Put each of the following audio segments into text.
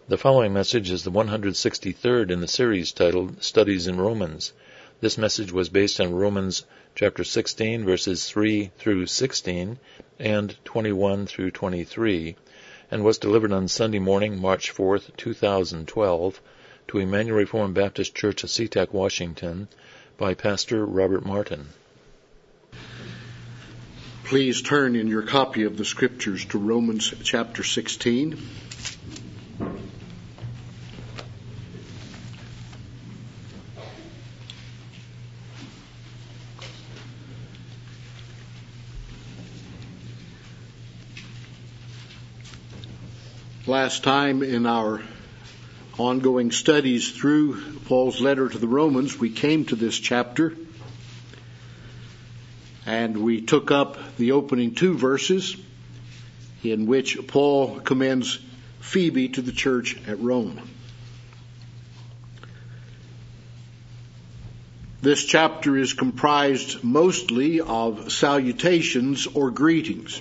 The following message is the 163rd in the series titled Studies in Romans. This message was based on Romans chapter 16, verses 3 through 16 and 21 through 23, and was delivered on Sunday morning, March 4th, 2012, to Emmanuel Reformed Baptist Church of SeaTac, Washington, by Pastor Robert Martin. Please turn in your copy of the Scriptures to Romans chapter 16. Last time in our ongoing studies through Paul's letter to the Romans, we came to this chapter and we took up the opening two verses in which Paul commends Phoebe to the church at Rome. This chapter is comprised mostly of salutations or greetings.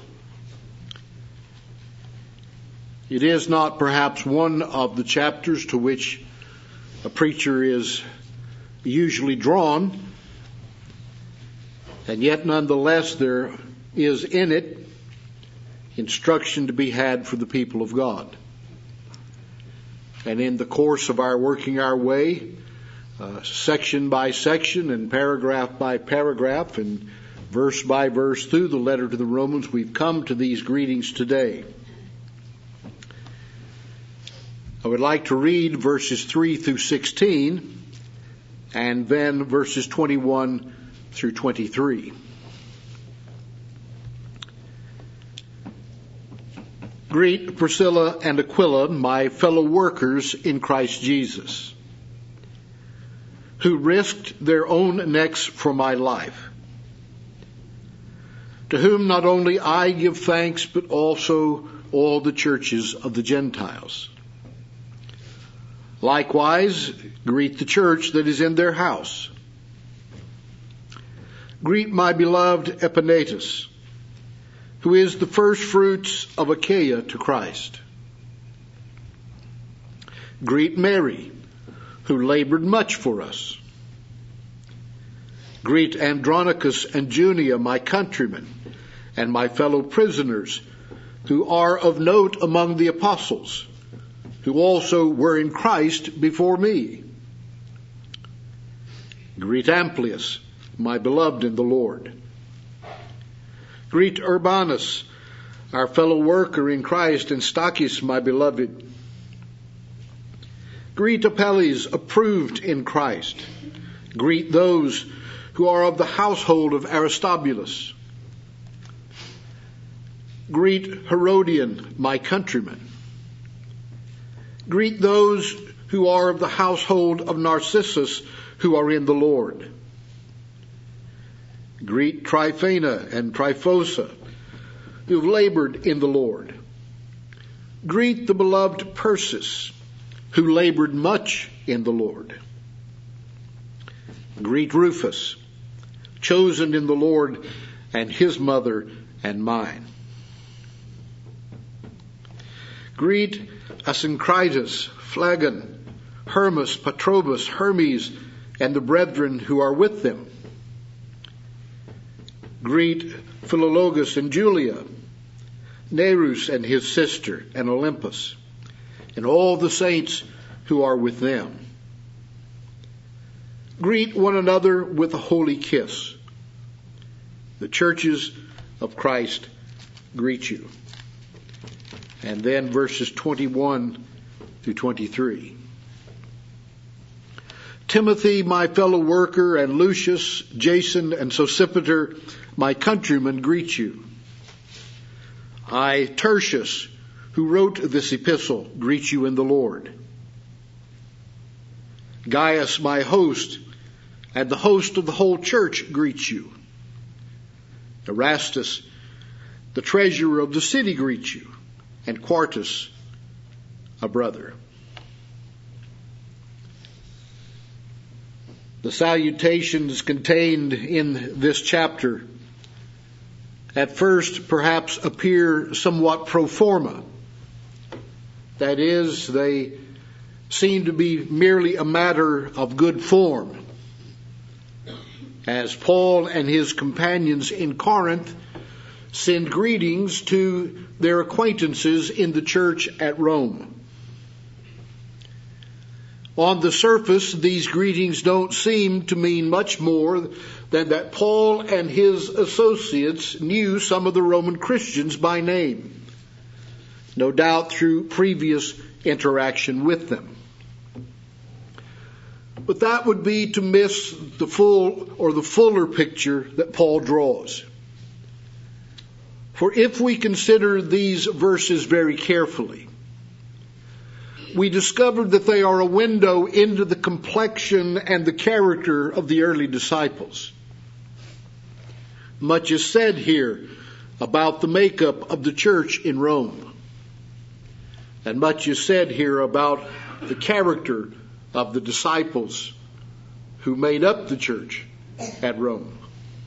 It is not perhaps one of the chapters to which a preacher is usually drawn, and yet nonetheless there is in it instruction to be had for the people of God. And in the course of our working our way, section by section and paragraph by paragraph and verse by verse through the letter to the Romans, we've come to these greetings today. I would like to read verses 3 through 16 and then verses 21 through 23. Greet Priscilla and Aquila, my fellow workers in Christ Jesus, who risked their own necks for my life, to whom not only I give thanks, but also all the churches of the Gentiles. Likewise, greet the church that is in their house. Greet my beloved Epaenetus, who is the first fruits of Achaia to Christ. Greet Mary, who labored much for us. Greet Andronicus and Junia, my countrymen, and my fellow prisoners, who are of note among the apostles, who also were in Christ before me. Greet Amplias, my beloved in the Lord. Greet Urbanus, our fellow worker in Christ, and Stachys, my beloved. Greet Apelles, approved in Christ. Greet those who are of the household of Aristobulus. Greet Herodian, my countryman. Greet those who are of the household of Narcissus, who are in the Lord. Greet Tryphena and Tryphosa, who have labored in the Lord. Greet the beloved Persis, who labored much in the Lord. Greet Rufus, chosen in the Lord, and his mother and mine. Greet Asyncritus, Phlegon, Hermas, Patrobas, Hermes, and the brethren who are with them. Greet Philologus and Julia, Nerus and his sister, and Olympus, and all the saints who are with them. Greet one another with a holy kiss. The churches of Christ greet you. And then verses 21 through 23. Timothy, my fellow worker, and Lucius, Jason, and Sosipater, my countrymen, greet you. I, Tertius, who wrote this epistle, greet you in the Lord. Gaius, my host, and the host of the whole church greet you. Erastus, the treasurer of the city, greets you. And Quartus, a brother. The salutations contained in this chapter at first perhaps appear somewhat pro forma, That is, they seem to be merely a matter of good form, as Paul and his companions in Corinth send greetings to their acquaintances in the church at Rome. On the surface, these greetings don't seem to mean much more than that Paul and his associates knew some of the Roman Christians by name, no doubt through previous interaction with them. But that would be to miss the full or the fuller picture that Paul draws. For if we consider these verses very carefully, we discover that they are a window into the complexion and the character of the early disciples. Much is said here about the makeup of the church in Rome. And much is said here about the character of the disciples who made up the church at Rome.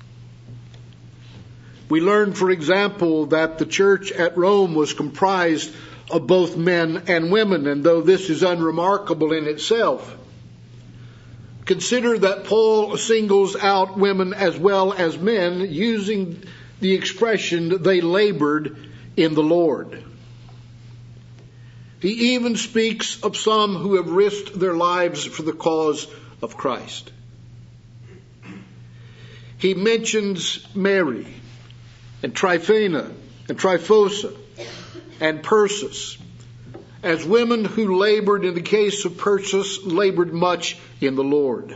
We learn, for example, that the church at Rome was comprised of both men and women, and though this is unremarkable in itself, consider that Paul singles out women as well as men, using the expression, they labored in the Lord. He even speaks of some who have risked their lives for the cause of Christ. He mentions Mary and Tryphena and Tryphosa and Persis as women who labored. In the case of Persis, labored much in the Lord.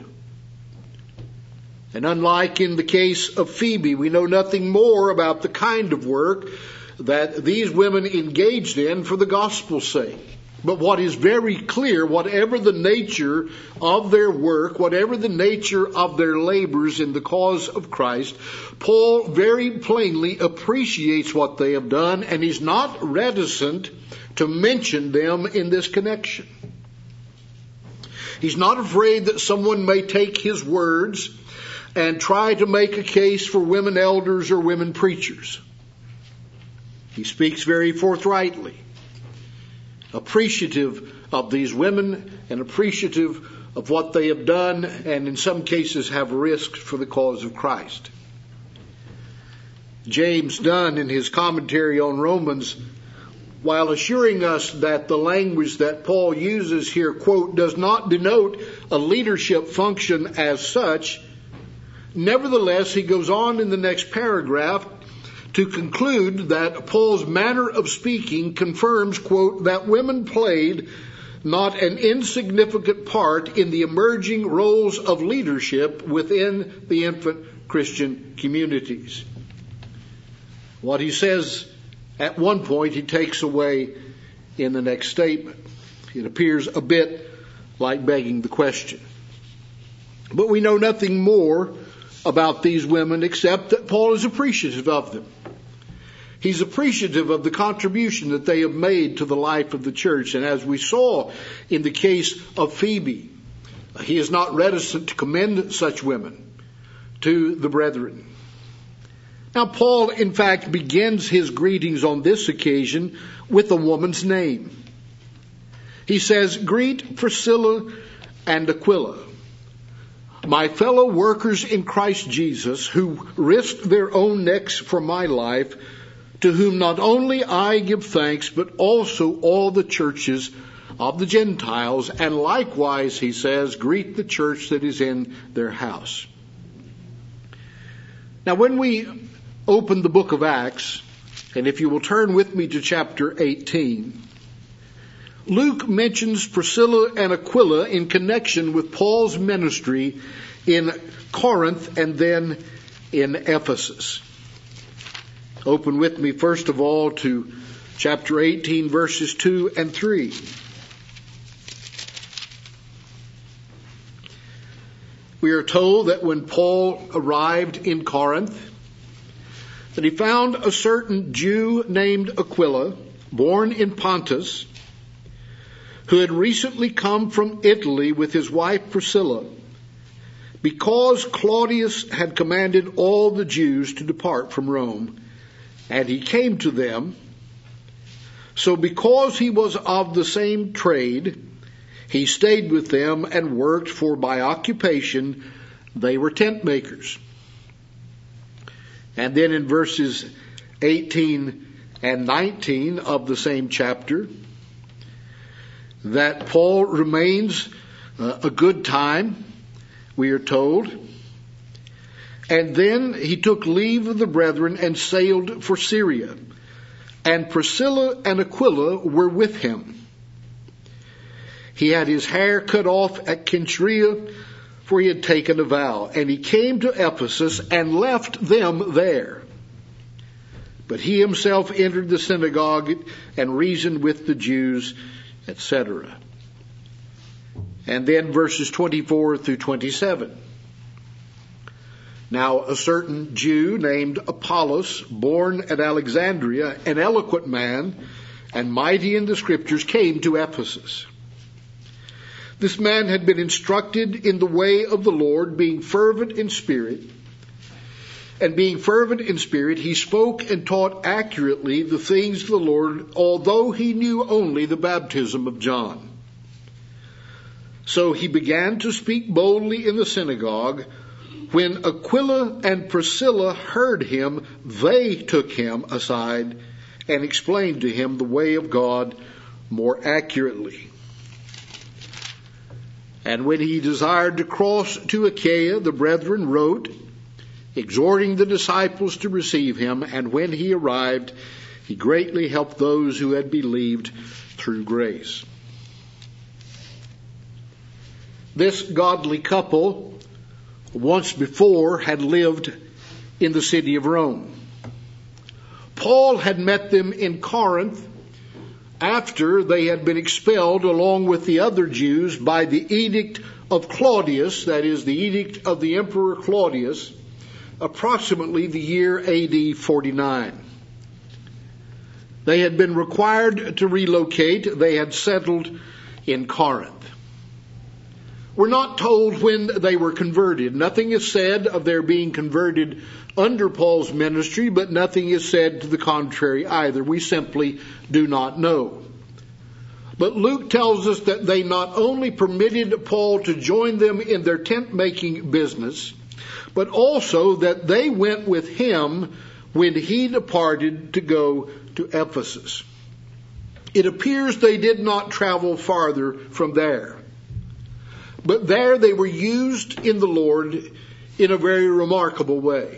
And unlike in the case of Phoebe, we know nothing more about the kind of work that these women engaged in for the gospel's sake. But what is very clear, whatever the nature of their work, whatever the nature of their labors in the cause of Christ, Paul very plainly appreciates what they have done, and he's not reticent to mention them in this connection. He's not afraid that someone may take his words and try to make a case for women elders or women preachers. He speaks very forthrightly, appreciative of these women and appreciative of what they have done, and in some cases have risked for the cause of Christ. James Dunn, in his commentary on Romans, while assuring us that the language that Paul uses here, quote, does not denote a leadership function as such, nevertheless, he goes on in the next paragraph to conclude that Paul's manner of speaking confirms, quote, that women played not an insignificant part in the emerging roles of leadership within the infant Christian communities. What he says at one point, he takes away in the next statement. It appears a bit like begging the question. But we know nothing more about these women except that Paul is appreciative of them. He's appreciative of the contribution that they have made to the life of the church. And as we saw in the case of Phoebe, he is not reticent to commend such women to the brethren. Now, Paul, in fact, begins his greetings on this occasion with a woman's name. He says, "Greet Priscilla and Aquila, my fellow workers in Christ Jesus, who risked their own necks for my life, to whom not only I give thanks, but also all the churches of the Gentiles, and likewise," he says, "greet the church that is in their house." Now, when we open the book of Acts, and if you will turn with me to chapter 18, Luke mentions Priscilla and Aquila in connection with Paul's ministry in Corinth and then in Ephesus. Open with me, first of all, to chapter 18, verses 2 and 3. We are told that when Paul arrived in Corinth, that he found a certain Jew named Aquila, born in Pontus, who had recently come from Italy with his wife Priscilla, because Claudius had commanded all the Jews to depart from Rome. And he came to them, So because he was of the same trade, he stayed with them and worked, for by occupation they were tent makers. And then in verses 18 and 19 of the same chapter, that Paul remains a good time, we are told. And then he took leave of the brethren and sailed for Syria. And Priscilla and Aquila were with him. He had his hair cut off at Cenchrea, for he had taken a vow. And he came to Ephesus and left them there. But he himself entered the synagogue and reasoned with the Jews, etc. And then verses 24 through 27. Now a certain Jew named Apollos, born at Alexandria, an eloquent man and mighty in the Scriptures, came to Ephesus. This man had been instructed in the way of the Lord, being fervent in spirit. And being fervent in spirit, he spoke and taught accurately the things of the Lord, although he knew only the baptism of John. So he began to speak boldly in the synagogue. When Aquila and Priscilla heard him, they took him aside and explained to him the way of God more accurately. And when he desired to cross to Achaia, the brethren wrote, exhorting the disciples to receive him. And when he arrived, he greatly helped those who had believed through grace. This godly couple once before had lived in the city of Rome. Paul had met them in Corinth after they had been expelled along with the other Jews by the edict of Claudius, that is, the edict of the Emperor Claudius, approximately the year AD 49. They had been required to relocate. They had settled in Corinth. We're not told when they were converted. Nothing is said of their being converted under Paul's ministry, but nothing is said to the contrary either. We simply do not know. But Luke tells us that they not only permitted Paul to join them in their tent-making business, but also that they went with him when he departed to go to Ephesus. It appears they did not travel farther from there. But there they were used in the Lord in a very remarkable way.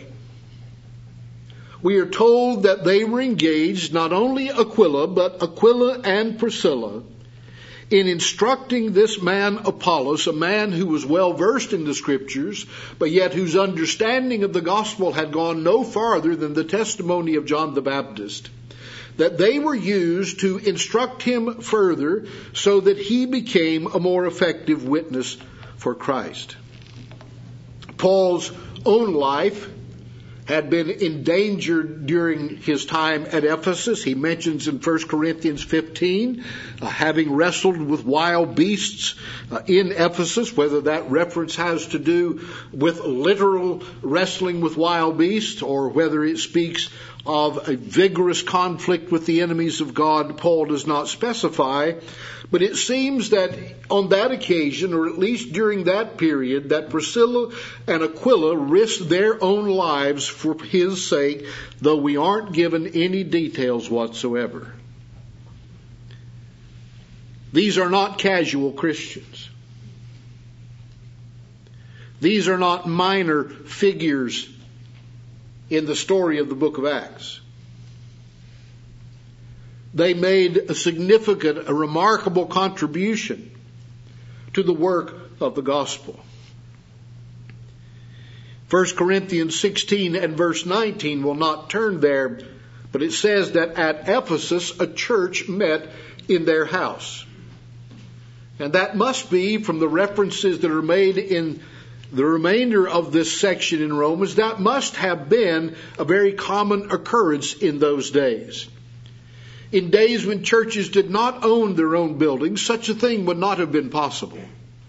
We are told that they were engaged, not only Aquila, but Aquila and Priscilla, in instructing this man Apollos, a man who was well versed in the Scriptures, but yet whose understanding of the gospel had gone no farther than the testimony of John the Baptist, that they were used to instruct him further so that he became a more effective witness for Christ. Paul's own life had been endangered during his time at Ephesus. He mentions in 1 Corinthians 15 having wrestled with wild beasts in Ephesus, whether that reference has to do with literal wrestling with wild beasts or whether it speaks of a vigorous conflict with the enemies of God, Paul does not specify. But it seems that on that occasion, or at least during that period, that Priscilla and Aquila risked their own lives for his sake, though we aren't given any details whatsoever. These are not casual Christians. These are not minor figures in the story of the book of Acts. They made a significant, a remarkable contribution to the work of the gospel. 1 Corinthians 16 and verse 19 will not turn there, but it says that at Ephesus a church met in their house. And that must be, from the references that are made in the remainder of this section in Romans, that must have been a very common occurrence in those days. In days when churches did not own their own buildings, such a thing would not have been possible.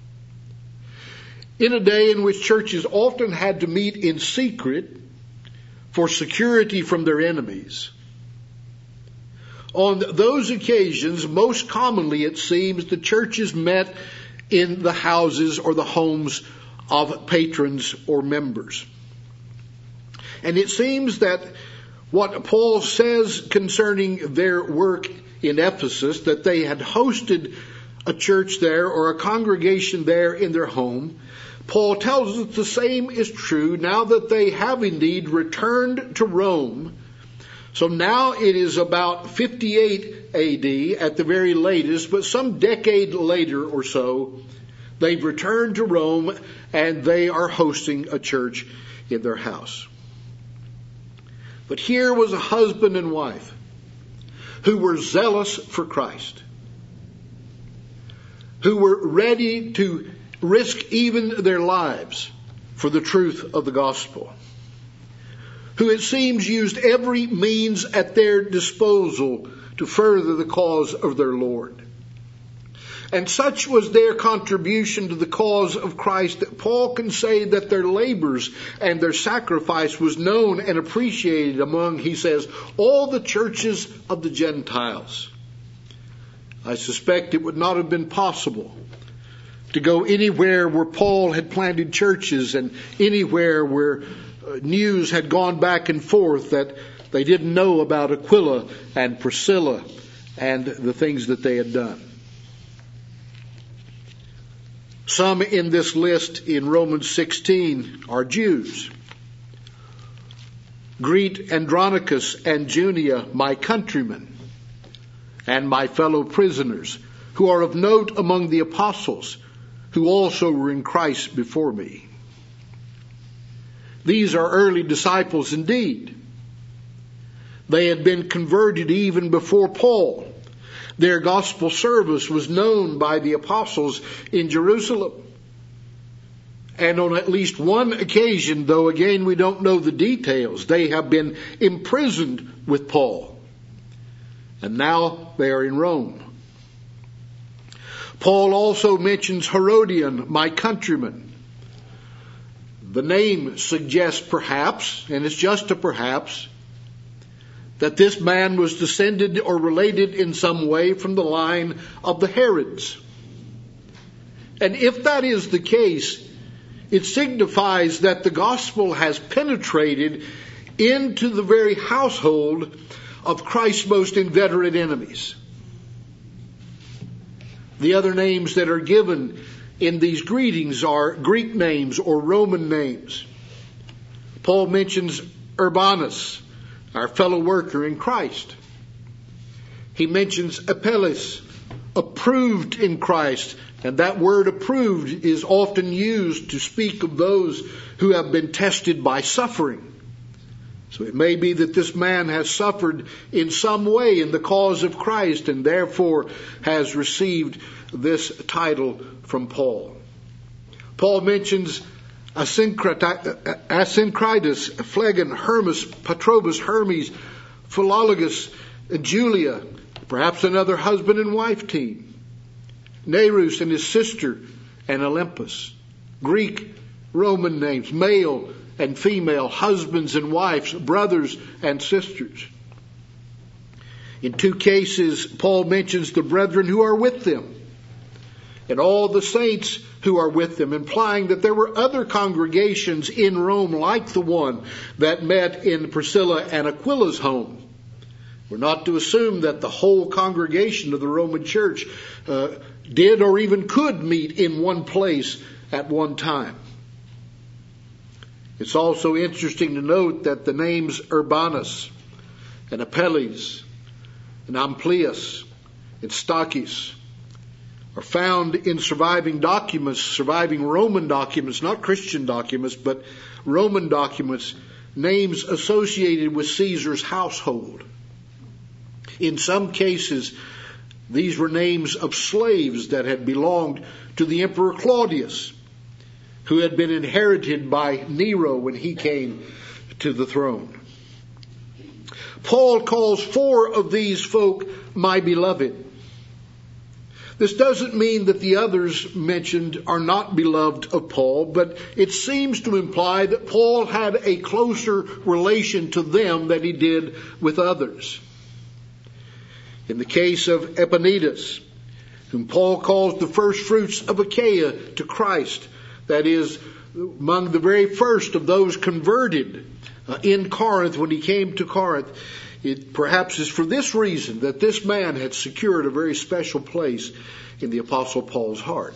In a day in which churches often had to meet in secret for security from their enemies, On those occasions, most commonly it seems, the churches met in the houses or the homes of patrons or members. And it seems that what Paul says concerning their work in Ephesus, that they had hosted a church there or a congregation there in their home, Paul tells us the same is true now that they have indeed returned to Rome. So now it is about 58 AD at the very latest, but some decade later or so, they've returned to Rome and they are hosting a church in their house. But here was a husband and wife who were zealous for Christ, who were ready to risk even their lives for the truth of the gospel, who it seems used every means at their disposal to further the cause of their Lord. And such was their contribution to the cause of Christ that Paul can say that their labors and their sacrifice was known and appreciated among, he says, all the churches of the Gentiles. I suspect it would not have been possible to go anywhere where Paul had planted churches and anywhere where news had gone back and forth that they didn't know about Aquila and Priscilla and the things that they had done. Some in this list in Romans 16 are Jews. Greet Andronicus and Junia, my countrymen, and my fellow prisoners, who are of note among the apostles, who also were in Christ before me. These are early disciples indeed. They had been converted even before Paul. Their gospel service was known by the apostles in Jerusalem. And on at least one occasion, though again we don't know the details, they have been imprisoned with Paul. And now they are in Rome. Paul also mentions Herodion, my countryman. The name suggests perhaps, and it's just a perhaps, that this man was descended or related in some way from the line of the Herods. And if that is the case, it signifies that the gospel has penetrated into the very household of Christ's most inveterate enemies. The other names that are given in these greetings are Greek names or Roman names. Paul mentions Urbanus, our fellow worker in Christ. He mentions Apelles, approved in Christ. And that word approved is often used to speak of those who have been tested by suffering. So it may be that this man has suffered in some way in the cause of Christ and therefore has received this title from Paul. Paul mentions Asyncritus, Phlegon, Hermas, Patrobas, Hermes, Philologus, Julia, perhaps another husband and wife team, Nerus and his sister, and Olympus. Greek, Roman names, male and female, husbands and wives, brothers and sisters. In two cases, Paul mentions the brethren who are with them and all the saints who are with them, implying that there were other congregations in Rome like the one that met in Priscilla and Aquila's home. We're not to assume that the whole congregation of the Roman church did or even could meet in one place at one time. It's also interesting to note that the names Urbanus and Apelles and Amplias and Stachys are found in surviving documents, surviving Roman documents, not Christian documents, but Roman documents, names associated with Caesar's household. In some cases, these were names of slaves that had belonged to the Emperor Claudius, who had been inherited by Nero when he came to the throne. Paul calls 4 of these folk my beloved. This doesn't mean that the others mentioned are not beloved of Paul, but it seems to imply that Paul had a closer relation to them than he did with others. In the case of Epaenetus, whom Paul calls the first fruits of Achaia to Christ, that is, among the very first of those converted in Corinth when he came to Corinth, it perhaps is for this reason that this man had secured a very special place in the Apostle Paul's heart.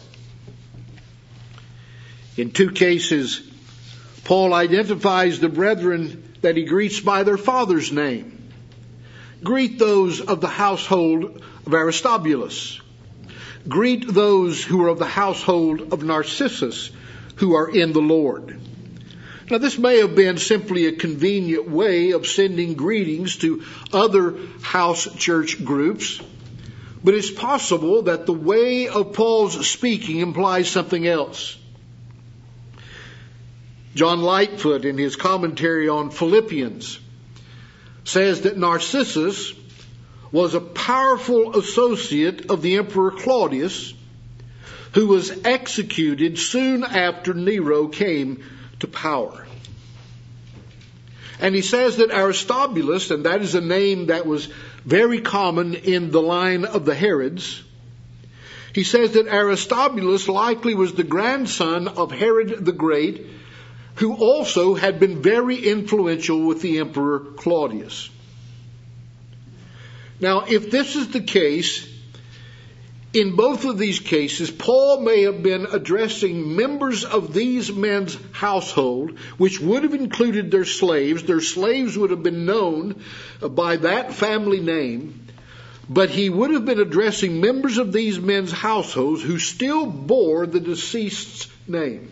In two cases, Paul identifies the brethren that he greets by their father's name. Greet those of the household of Aristobulus. Greet those who are of the household of Narcissus, who are in the Lord. Now, this may have been simply a convenient way of sending greetings to other house church groups, but it's possible that the way of Paul's speaking implies something else. John Lightfoot, in his commentary on Philippians, says that Narcissus was a powerful associate of the Emperor Claudius, who was executed soon after Nero came to power. And he says that Aristobulus, and that is a name that was very common in the line of the Herods, he says that Aristobulus likely was the grandson of Herod the Great, who also had been very influential with the Emperor Claudius. Now, if this is the case, in both of these cases, Paul may have been addressing members of these men's household, which would have included their slaves. Their slaves would have been known by that family name, but he would have been addressing members of these men's households who still bore the deceased's name.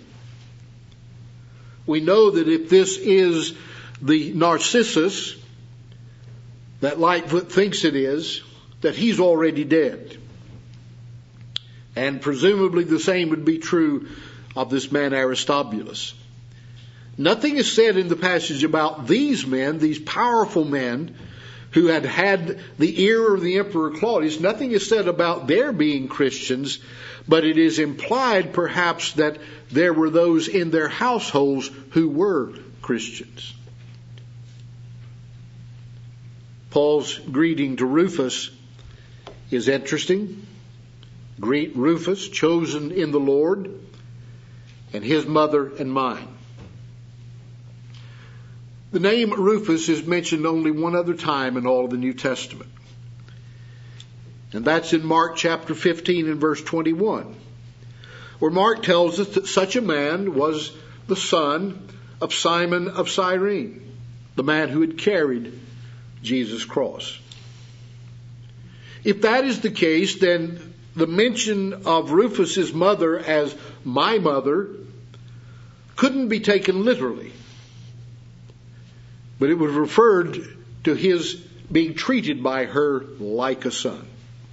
We know that if this is the Narcissus that Lightfoot thinks it is, that he's already dead. And presumably the same would be true of this man Aristobulus. Nothing is said in the passage about these men, these powerful men who had had the ear of the Emperor Claudius. Nothing is said about their being Christians, but it is implied perhaps that there were those in their households who were Christians. Paul's greeting to Rufus is interesting. Greet Rufus, chosen in the Lord, and his mother and mine. The name Rufus is mentioned only one other time in all of the New Testament. And that's in Mark chapter 15 and verse 21, where Mark tells us that such a man was the son of Simon of Cyrene, the man who had carried Jesus' cross. If that is the case, then the mention of Rufus's mother as my mother couldn't be taken literally, but it was referred to his being treated by her like a son.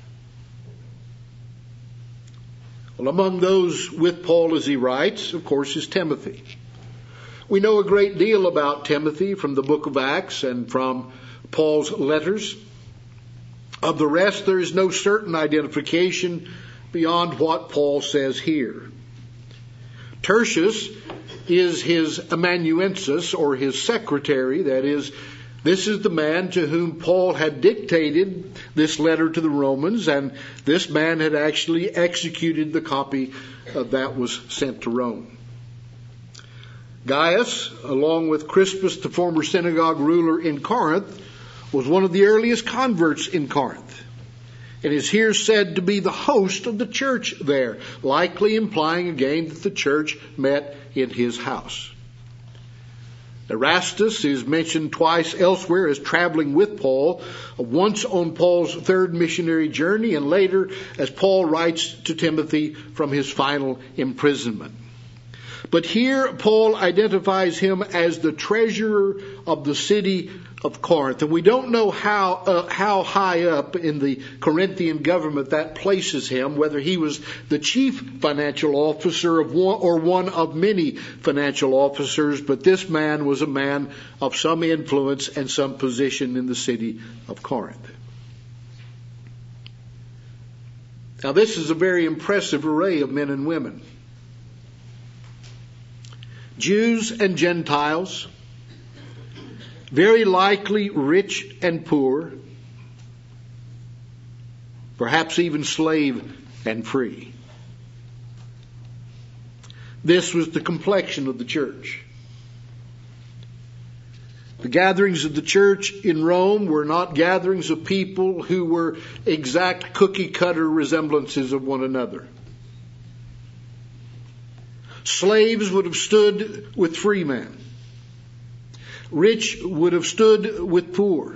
Well, among those with Paul as he writes, of course, is Timothy. We know a great deal about Timothy from the book of Acts and from Paul's letters. Of the rest, there is no certain identification beyond what Paul says here. Tertius is his amanuensis, or his secretary. That is, this is the man to whom Paul had dictated this letter to the Romans, and this man had actually executed the copy that was sent to Rome. Gaius, along with Crispus, the former synagogue ruler in Corinth, was one of the earliest converts in Corinth, and is here said to be the host of the church there, likely implying again that the church met in his house. Erastus is mentioned twice elsewhere as traveling with Paul, once on Paul's third missionary journey, and later as Paul writes to Timothy from his final imprisonment. But here Paul identifies him as the treasurer of the city of Corinth. And we don't know how high up in the Corinthian government that places him, whether he was the chief financial officer of one or one of many financial officers, but this man was a man of some influence and some position in the city of Corinth. Now, this is a very impressive array of men and women. Jews and Gentiles, very likely rich and poor, perhaps even slave and free. This was the complexion of the church. The gatherings of the church in Rome were not gatherings of people who were exact cookie-cutter resemblances of one another. Slaves would have stood with free men. Rich would have stood with poor.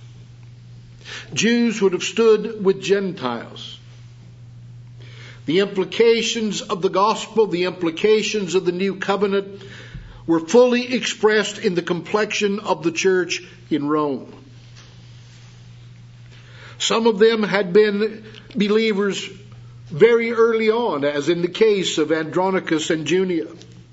Jews would have stood with Gentiles. The implications of the gospel, the implications of the new covenant, were fully expressed in the complexion of the church in Rome. Some of them had been believers very early on, as in the case of Andronicus and Junia.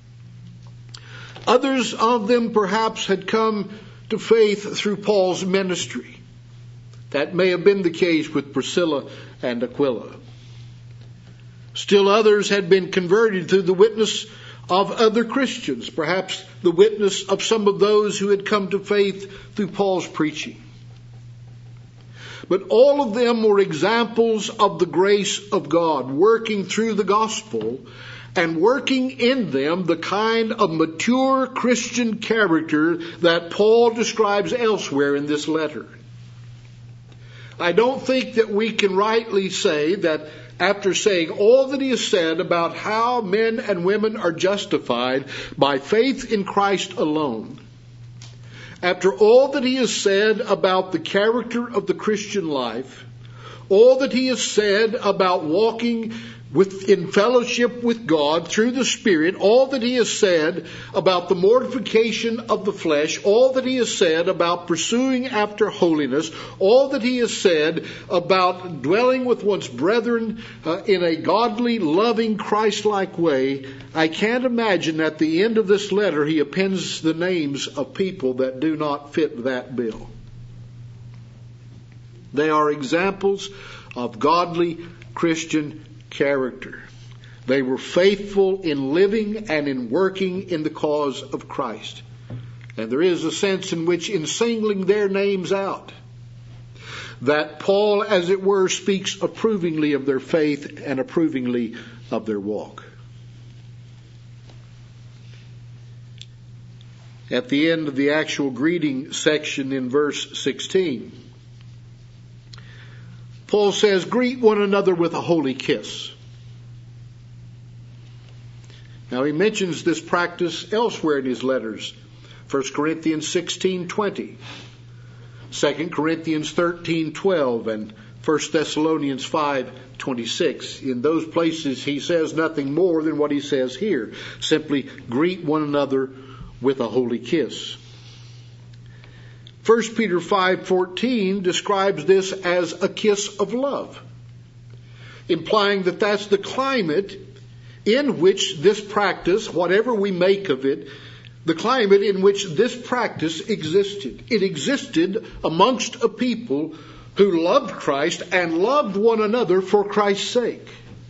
Others of them perhaps had come to faith through Paul's ministry. That may have been the case with Priscilla and Aquila. Still others had been converted through the witness of other Christians, perhaps the witness of some of those who had come to faith through Paul's preaching. But all of them were examples of the grace of God working through the gospel and working in them the kind of mature Christian character that Paul describes elsewhere in this letter. I don't think that we can rightly say that after saying all that he has said about how men and women are justified by faith in Christ alone, after all that he has said about the character of the Christian life, all that he has said about walking in fellowship with God through the Spirit, all that he has said about the mortification of the flesh, all that he has said about pursuing after holiness, all that he has said about dwelling with one's brethren in a godly, loving, Christ-like way, I can't imagine at the end of this letter he appends the names of people that do not fit that bill. They are examples of godly Christian character. They were faithful in living and in working in the cause of Christ. And there is a sense in which, in singling their names out, that Paul, as it were, speaks approvingly of their faith and approvingly of their walk. At the end of the actual greeting section in verse 16, Paul says, "Greet one another with a holy kiss." Now he mentions this practice elsewhere in his letters. 1 Corinthians 16:20, 2 Corinthians 13:12, and 1 Thessalonians 5:26. In those places he says nothing more than what he says here. Simply greet one another with a holy kiss. 1 Peter 5:14 describes this as a kiss of love, implying that that's the climate in which this practice, whatever we make of it, the climate in which this practice existed. It existed amongst a people who loved Christ and loved one another for Christ's sake.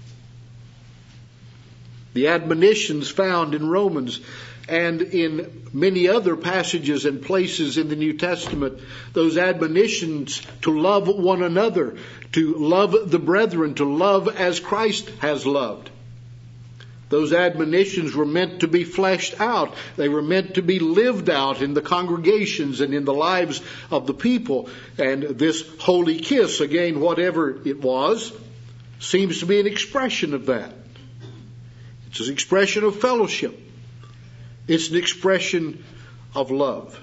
The admonitions found in Romans and in many other passages and places in the New Testament, those admonitions to love one another, to love the brethren, to love as Christ has loved. Those admonitions were meant to be fleshed out. They were meant to be lived out in the congregations and in the lives of the people. And this holy kiss, again, whatever it was, seems to be an expression of that. It's an expression of fellowship. It's an expression of love.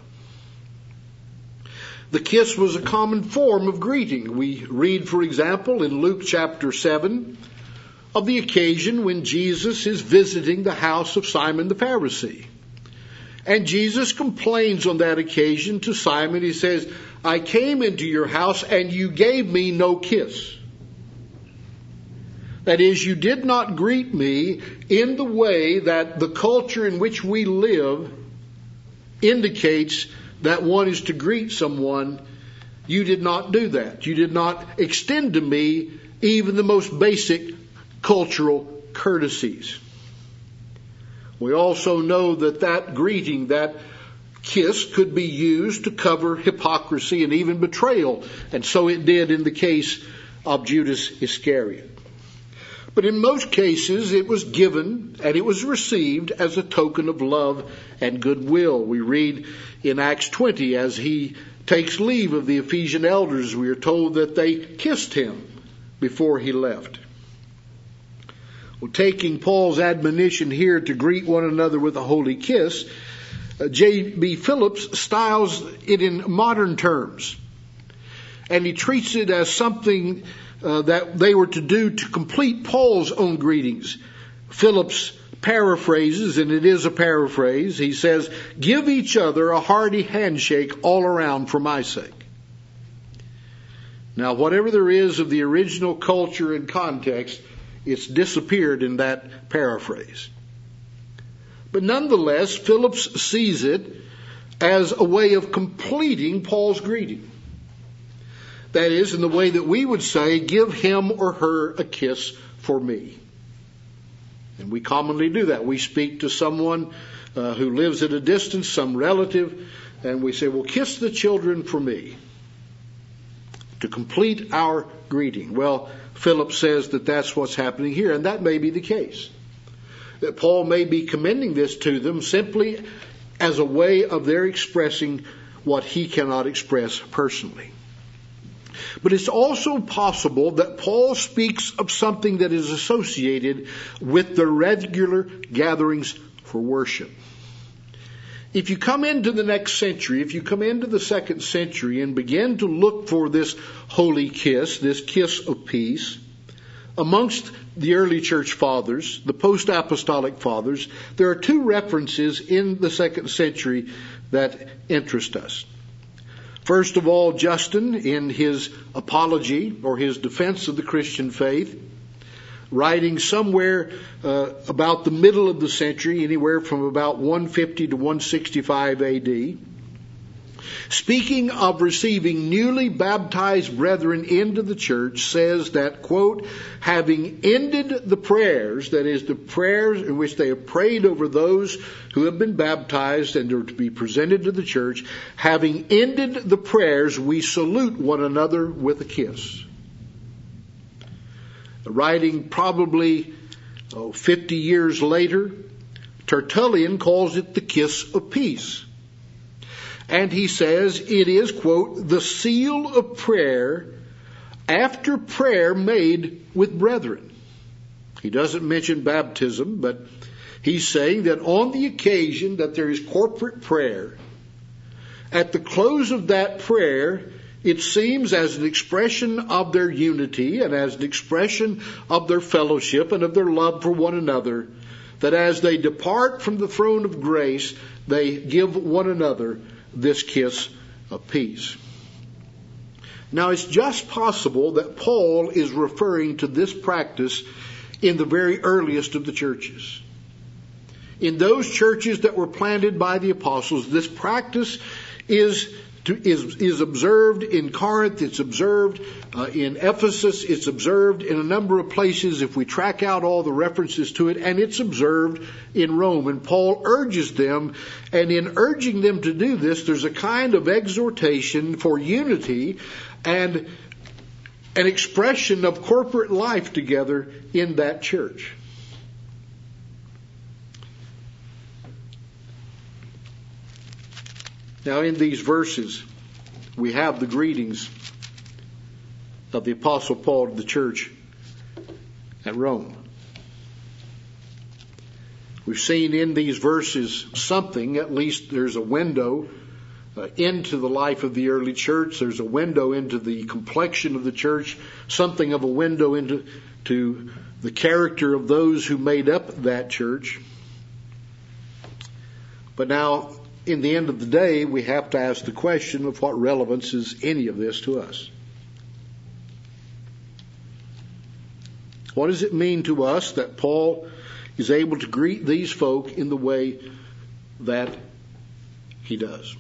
The kiss was a common form of greeting. We read, for example, in Luke chapter 7, of the occasion when Jesus is visiting the house of Simon the Pharisee. And Jesus complains on that occasion to Simon. He says, "I came into your house and you gave me no kiss." That is, you did not greet me in the way that the culture in which we live indicates that one is to greet someone. You did not do that. You did not extend to me even the most basic cultural courtesies. We also know that that greeting, that kiss, could be used to cover hypocrisy and even betrayal. And so it did in the case of Judas Iscariot. But in most cases, it was given and it was received as a token of love and goodwill. We read in Acts 20, as he takes leave of the Ephesian elders, we are told that they kissed him before he left. Well, taking Paul's admonition here to greet one another with a holy kiss, J.B. Phillips styles it in modern terms. And he treats it as something that they were to do to complete Paul's own greetings. Phillips paraphrases, and it is a paraphrase. He says, "Give each other a hearty handshake all around for my sake." Now, whatever there is of the original culture and context, it's disappeared in that paraphrase. But nonetheless, Phillips sees it as a way of completing Paul's greeting. That is, in the way that we would say, give him or her a kiss for me. And we commonly do that. We speak to someone who lives at a distance, some relative, and we say, well, kiss the children for me, to complete our greeting. Well, Philip says that that's what's happening here, and that may be the case. That Paul may be commending this to them simply as a way of their expressing what he cannot express personally. But it's also possible that Paul speaks of something that is associated with the regular gatherings for worship. If you come into the next century, if you come into the 2nd century and begin to look for this holy kiss, this kiss of peace, amongst the early church fathers, the post-apostolic fathers, there are 2 references in the 2nd century that interest us. First of all, Justin, in his apology or his defense of the Christian faith, writing somewhere about the middle of the century, anywhere from about 150 to 165 AD, speaking of receiving newly baptized brethren into the church, says that, quote, having ended the prayers, that is, the prayers in which they have prayed over those who have been baptized and are to be presented to the church, having ended the prayers, we salute one another with a kiss. Writing probably 50 years later, Tertullian calls it the kiss of peace. And he says it is, quote, the seal of prayer after prayer made with brethren. He doesn't mention baptism, but he's saying that on the occasion that there is corporate prayer, at the close of that prayer, it seems as an expression of their unity and as an expression of their fellowship and of their love for one another, that as they depart from the throne of grace, they give one another this kiss of peace. Now, it's just possible that Paul is referring to this practice in the very earliest of the churches. In those churches that were planted by the apostles, this practice is observed in Corinth, it's observed in Ephesus, it's observed in a number of places if we track out all the references to it, and it's observed in Rome. And Paul urges them, and in urging them to do this, there's a kind of exhortation for unity and an expression of corporate life together in that church. Now, in these verses, we have the greetings of the Apostle Paul to the church at Rome. We've seen in these verses something, at least there's a window into the life of the early church. There's a window into the complexion of the church, something of a window into the character of those who made up that church. But now, in the end of the day, we have to ask the question of what relevance is any of this to us. What does it mean to us that Paul is able to greet these folk in the way that he does?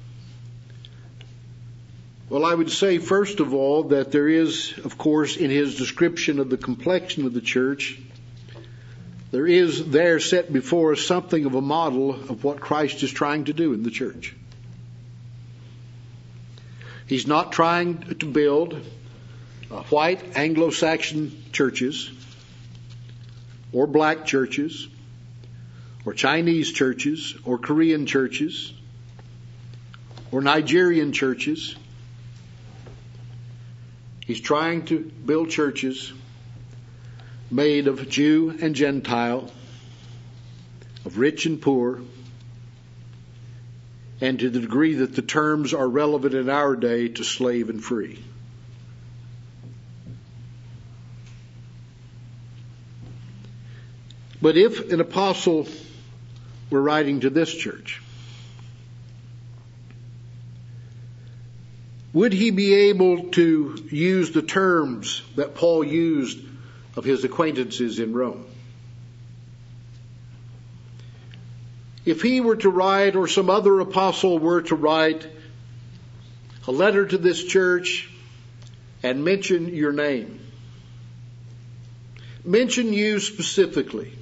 Well, I would say, first of all, that there is, of course, in his description of the complexion of the church, there is there set before us something of a model of what Christ is trying to do in the church. He's not trying to build white Anglo-Saxon churches, or black churches, or Chinese churches, or Korean churches, or Nigerian churches. He's trying to build churches made of Jew and Gentile, of rich and poor, and to the degree that the terms are relevant in our day, to slave and free. But if an apostle were writing to this church, would he be able to use the terms that Paul used of his acquaintances in Rome? If he were to write, or some other apostle were to write, a letter to this church and mention your name, mention you specifically,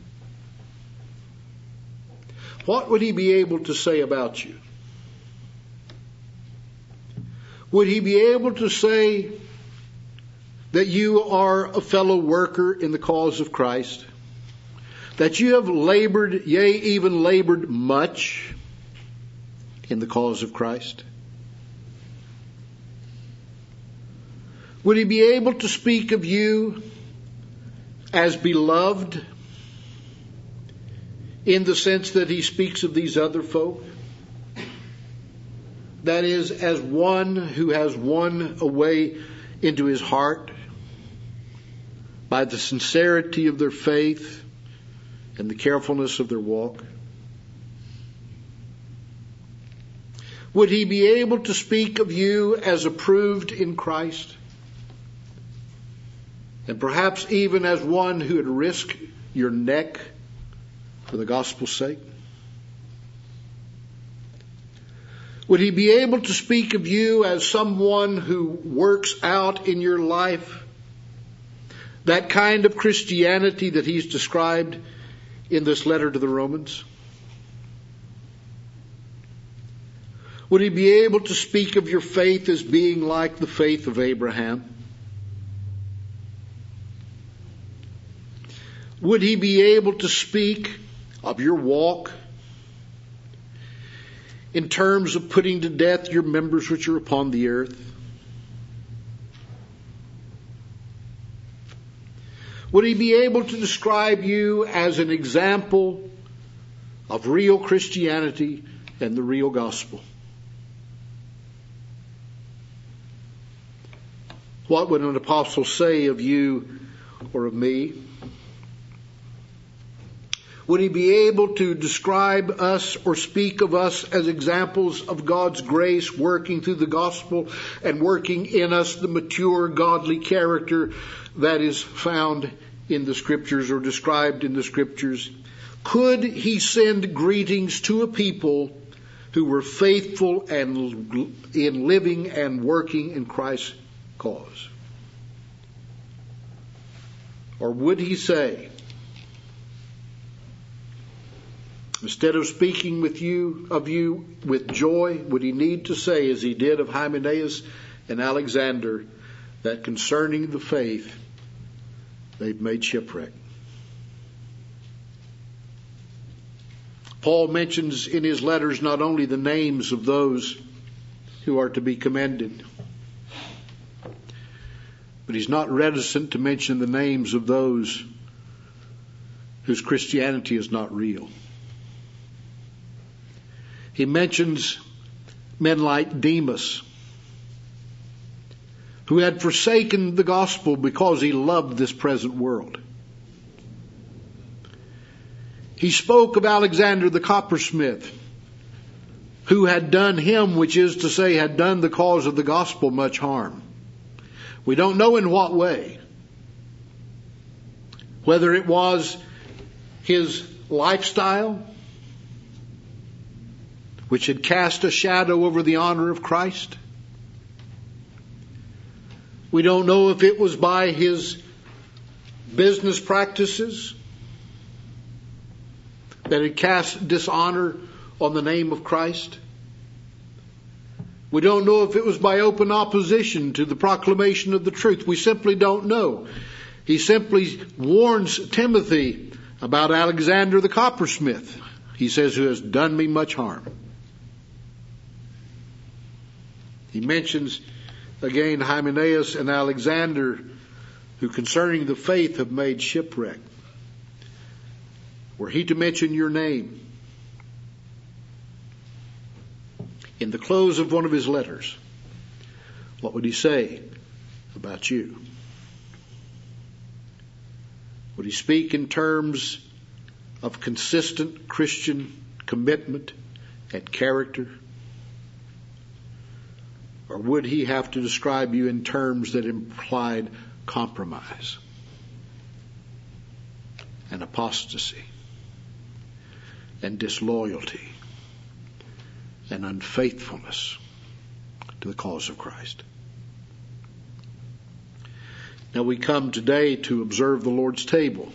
what would he be able to say about you? Would he be able to say that you are a fellow worker in the cause of Christ? That you have labored, yea, even labored much in the cause of Christ? Would he be able to speak of you as beloved, in the sense that he speaks of these other folk? That is, as one who has won a way into his heart by the sincerity of their faith and the carefulness of their walk? Would he be able to speak of you as approved in Christ? And perhaps even as one who had risked your neck for the gospel's sake? Would he be able to speak of you as someone who works out in your life that kind of Christianity that he's described in this letter to the Romans? Would he be able to speak of your faith as being like the faith of Abraham? Would he be able to speak of your walk in terms of putting to death your members which are upon the earth? Would he be able to describe you as an example of real Christianity and the real gospel? What would an apostle say of you or of me? Would he be able to describe us or speak of us as examples of God's grace working through the gospel and working in us the mature godly character that is found in the Scriptures or described in the Scriptures? Could he send greetings to a people who were faithful and in living and working in Christ's cause? Or would he say, instead of speaking of you with joy, would he need to say, as he did of Hymenaeus and Alexander, that concerning the faith, they've made shipwreck? Paul mentions in his letters not only the names of those who are to be commended, but he's not reticent to mention the names of those whose Christianity is not real. He mentions men like Demas, who had forsaken the gospel because he loved this present world. He spoke of Alexander the coppersmith, who had done him, which is to say, had done the cause of the gospel much harm. We don't know in what way. Whether it was his lifestyle, which had cast a shadow over the honor of Christ. We don't know if it was by his business practices that had cast dishonor on the name of Christ. We don't know if it was by open opposition to the proclamation of the truth. We simply don't know. He simply warns Timothy about Alexander the coppersmith. He says, who has done me much harm. He mentions again Hymenaeus and Alexander, who concerning the faith have made shipwreck. Were he to mention your name in the close of one of his letters, what would he say about you? Would he speak in terms of consistent Christian commitment and character? Or would he have to describe you in terms that implied compromise and apostasy and disloyalty and unfaithfulness to the cause of Christ? Now we come today to observe the Lord's table.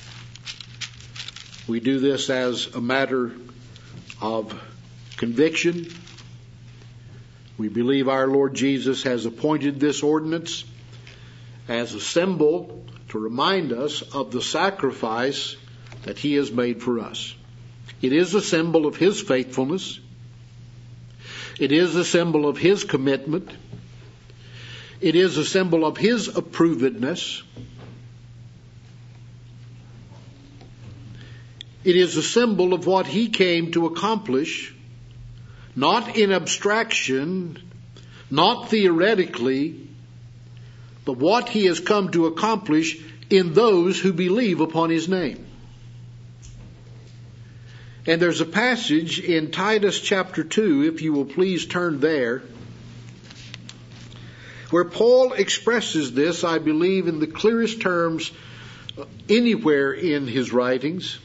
We do this as a matter of conviction. We believe our Lord Jesus has appointed this ordinance as a symbol to remind us of the sacrifice that He has made for us. It is a symbol of His faithfulness. It is a symbol of His commitment. It is a symbol of His approvedness. It is a symbol of what He came to accomplish, not in abstraction, not theoretically, but what He has come to accomplish in those who believe upon His name. And there's a passage in Titus chapter 2, if you will please turn there, where Paul expresses this, I believe, in the clearest terms anywhere in his writings.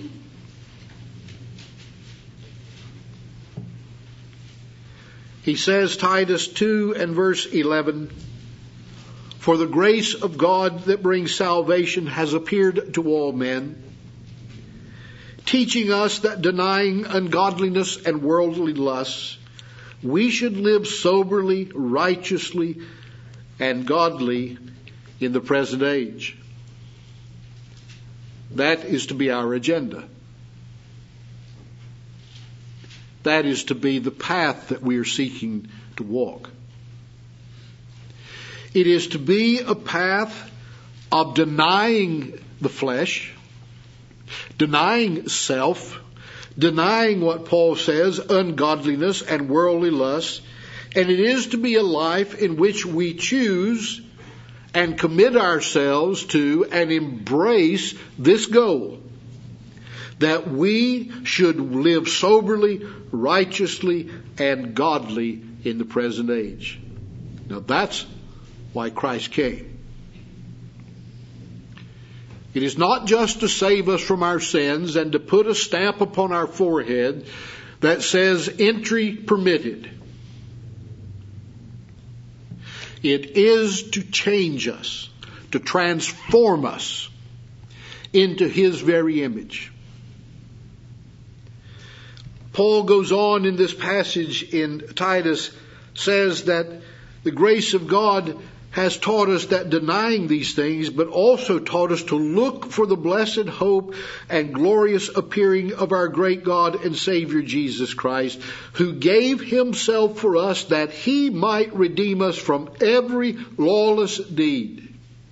He says, Titus 2 and verse 11, "For the grace of God that brings salvation has appeared to all men, teaching us that denying ungodliness and worldly lusts, we should live soberly, righteously, and godly in the present age." That is to be our agenda. That is to be the path that we are seeking to walk. It is to be a path of denying the flesh, denying self, denying what Paul says, ungodliness and worldly lust. And it is to be a life in which we choose and commit ourselves to and embrace this goal, that we should live soberly, righteously, and godly in the present age. Now that's why Christ came. It is not just to save us from our sins and to put a stamp upon our forehead that says entry permitted. It is to change us, to transform us into His very image. Paul goes on in this passage in Titus, says that the grace of God has taught us that denying these things, but also taught us to look for the blessed hope and glorious appearing of our great God and Savior Jesus Christ, who gave Himself for us that He might redeem us from every lawless deed.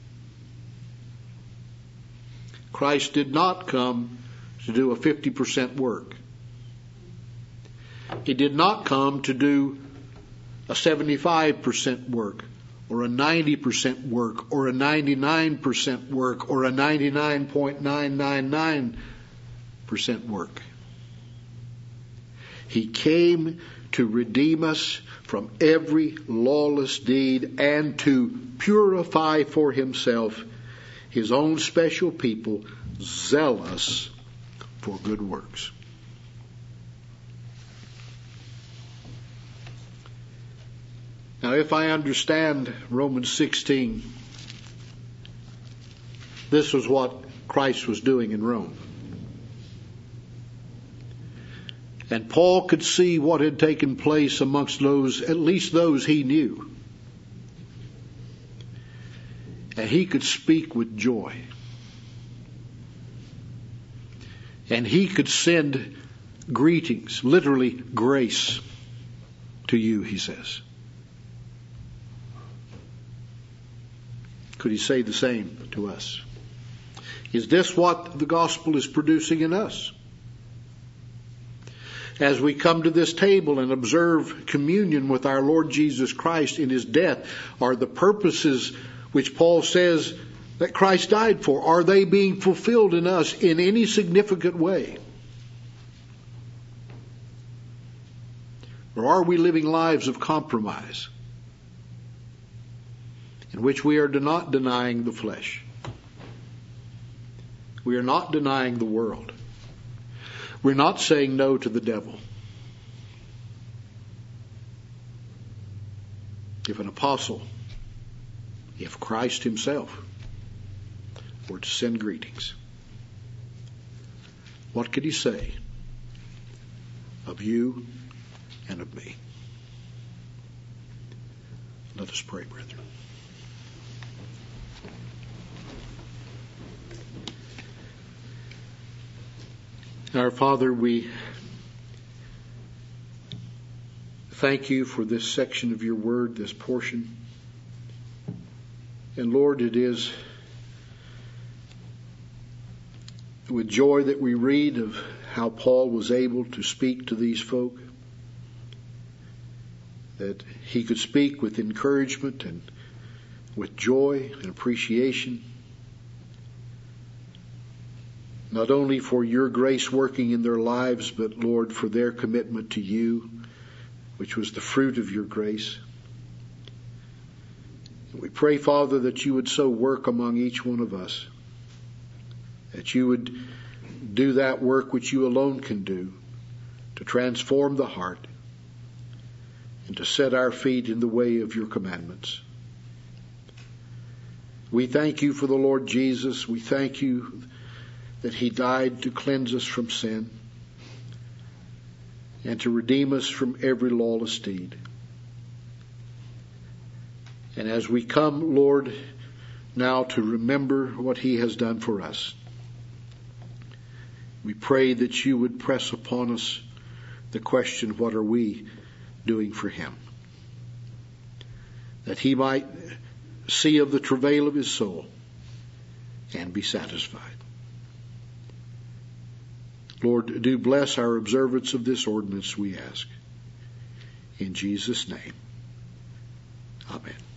Christ did not come to do a 50% work. He did not come to do a 75% work, or a 90% work, or a 99% work, or a 99.999% work. He came to redeem us from every lawless deed and to purify for Himself His own special people, zealous for good works. Now, if I understand Romans 16, this was what Christ was doing in Rome. And Paul could see what had taken place amongst those, at least those he knew. And he could speak with joy. And he could send greetings, literally grace, to you, he says. Could he say the same to us? Is this what the gospel is producing in us? As we come to this table and observe communion with our Lord Jesus Christ in his death, are the purposes which Paul says that Christ died for, are they being fulfilled in us in any significant way? Or are we living lives of compromise in which we are not denying the flesh? We are not denying the world. We're not saying no to the devil. If an apostle, if Christ himself were to send greetings, what could he say of you and of me? Let us pray, brethren. Our Father, we thank you for this section of your word, this portion. And Lord, it is with joy that we read of how Paul was able to speak to these folk, that he could speak with encouragement and with joy and appreciation, not only for your grace working in their lives, but, Lord, for their commitment to you, which was the fruit of your grace. And we pray, Father, that you would so work among each one of us, that you would do that work which you alone can do, to transform the heart and to set our feet in the way of your commandments. We thank you for the Lord Jesus. We thank you that he died to cleanse us from sin and to redeem us from every lawless deed. And as we come, Lord, now to remember what he has done for us, we pray that you would press upon us the question, what are we doing for him? That he might see of the travail of his soul and be satisfied. Lord, do bless our observance of this ordinance, we ask. In Jesus' name, amen.